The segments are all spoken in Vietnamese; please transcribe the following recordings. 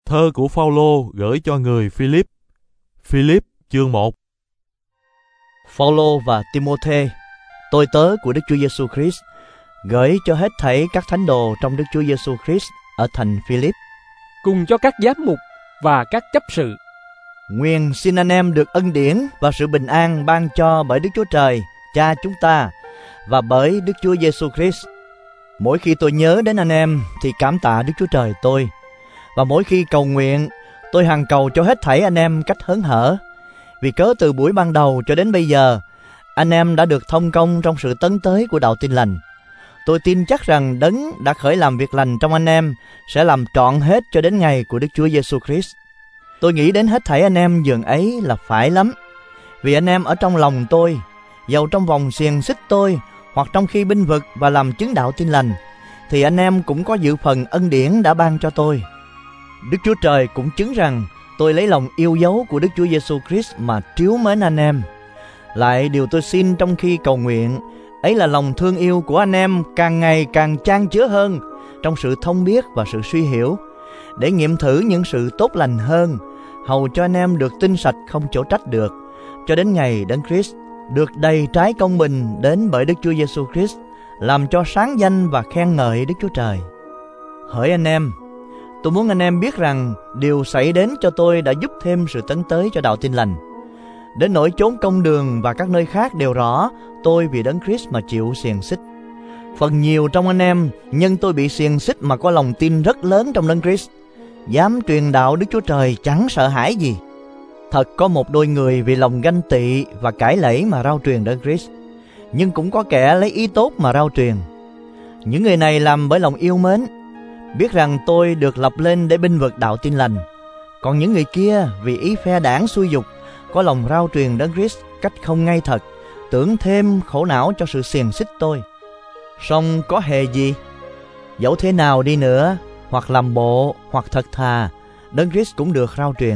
Thơ của Phao-lô gửi cho người Philip. Philip chương 1. Phao-lô và Ti-mô-thê, tôi tớ của Đức Chúa Giêsu Christ, gửi cho hết thảy các thánh đồ trong Đức Chúa Giêsu Christ ở thành Philip, cùng cho các giám mục và các chấp sự. Nguyện xin anh em được ân điển và sự bình an ban cho bởi Đức Chúa Trời, Cha chúng ta, và bởi Đức Chúa Giêsu Christ. Mỗi khi tôi nhớ đến anh em thì cảm tạ Đức Chúa Trời tôi, và mỗi khi cầu nguyện, tôi hằng cầu cho hết thảy anh em cách hớn hở, vì cớ từ buổi ban đầu cho đến bây giờ, anh em đã được thông công trong sự tấn tới của đạo tin lành. Tôi tin chắc rằng Đấng đã khởi làm việc lành trong anh em sẽ làm trọn hết cho đến ngày của Đức Chúa Giêsu Christ. Tôi nghĩ đến hết thảy anh em dường ấy là phải lắm, vì anh em ở trong lòng tôi, dầu trong vòng xiềng xích tôi, hoặc trong khi binh vực và làm chứng đạo tin lành, thì anh em cũng có dự phần ân điển đã ban cho tôi. Đức Chúa Trời cũng chứng rằng tôi lấy lòng yêu dấu của Đức Chúa Giêsu Christ mà trìu mến anh em. Lại điều tôi xin trong khi cầu nguyện, ấy là lòng thương yêu của anh em càng ngày càng chan chứa hơn trong sự thông biết và sự suy hiểu, để nghiệm thử những sự tốt lành hơn, hầu cho anh em được tinh sạch không chỗ trách được, cho đến ngày Đấng Christ được đầy trái công bình đến bởi Đức Chúa Giêsu Christ, làm cho sáng danh và khen ngợi Đức Chúa Trời. Hỡi anh em, tôi muốn anh em biết rằng điều xảy đến cho tôi đã giúp thêm sự tấn tới cho đạo tin lành. Đến nỗi chốn công đường và các nơi khác đều rõ tôi vì Đấng Christ mà chịu xiềng xích. Phần nhiều trong anh em nhân tôi bị xiềng xích mà có lòng tin rất lớn trong Đấng Christ, dám truyền đạo Đức Chúa Trời chẳng sợ hãi gì. Thật có một đôi người vì lòng ganh tị và cãi lẫy mà rao truyền Đấng Christ, nhưng cũng có kẻ lấy ý tốt mà rao truyền. Những người này làm bởi lòng yêu mến, biết rằng tôi được lập lên để binh vực đạo tin lành. Còn những người kia vì ý phe đảng xui dục, có lòng rao truyền Đấng Christ cách không ngay thật, tưởng thêm khổ não cho sự xiềng xích tôi. Song có hề gì? Dẫu thế nào đi nữa, hoặc làm bộ hoặc thật thà, Đấng Christ cũng được rao truyền.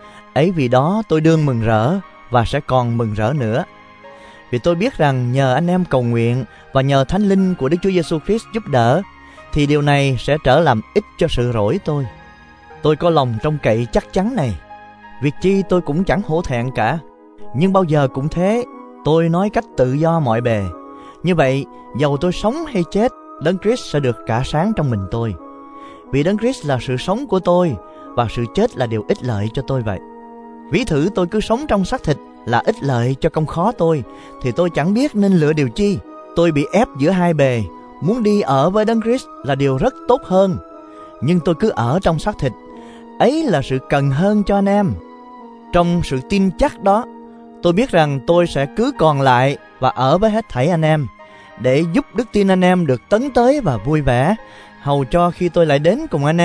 Ấy vì đó tôi đương mừng rỡ và sẽ còn mừng rỡ nữa. Vì tôi biết rằng nhờ anh em cầu nguyện và nhờ Thánh Linh của Đức Chúa Giêsu Christ giúp đỡ, thì điều này sẽ trở làm ích cho sự rỗi tôi. Tôi có lòng trông cậy chắc chắn này. Việc chi tôi cũng chẳng hổ thẹn cả, nhưng bao giờ cũng thế, tôi nói cách tự do mọi bề. Như vậy, dầu tôi sống hay chết, Đấng Christ sẽ được cả sáng trong mình tôi. Vì Đấng Christ là sự sống của tôi, và sự chết là điều ích lợi cho tôi vậy. Ví thử tôi cứ sống trong xác thịt là ích lợi cho công khó tôi, thì tôi chẳng biết nên lựa điều chi. Tôi bị ép giữa hai bề, muốn đi ở với Đấng Christ là điều rất tốt hơn, nhưng tôi cứ ở trong xác thịt, ấy là sự cần hơn cho anh em. Trong sự tin chắc đó, tôi biết rằng tôi sẽ cứ còn lại và ở với hết thảy anh em, để giúp đức tin anh em được tấn tới và vui vẻ, hầu cho khi tôi lại đến cùng anh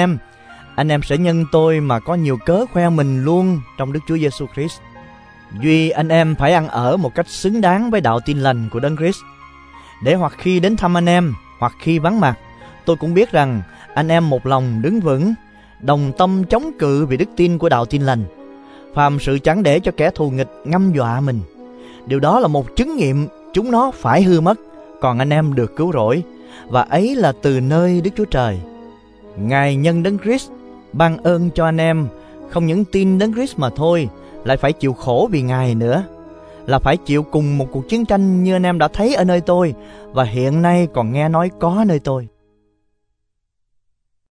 em sẽ nhân tôi mà có nhiều cớ khoe mình luôn trong Đức Chúa Giêsu Christ. Duy anh em phải ăn ở một cách xứng đáng với đạo tin lành của Đấng Christ, để hoặc khi đến thăm anh em, hoặc khi vắng mặt, tôi cũng biết rằng anh em một lòng đứng vững, đồng tâm chống cự vì đức tin của đạo tin lành, phàm sự chẳng để cho kẻ thù nghịch ngâm dọa mình. Điều đó là một chứng nghiệm chúng nó phải hư mất, còn anh em được cứu rỗi, và ấy là từ nơi Đức Chúa Trời. Ngài nhân Đấng Christ ban ơn cho anh em không những tin Đấng Christ mà thôi, lại phải chịu khổ vì Ngài nữa, là phải chịu cùng một cuộc chiến tranh như anh em đã thấy ở nơi tôi, và hiện nay còn nghe nói có nơi tôi.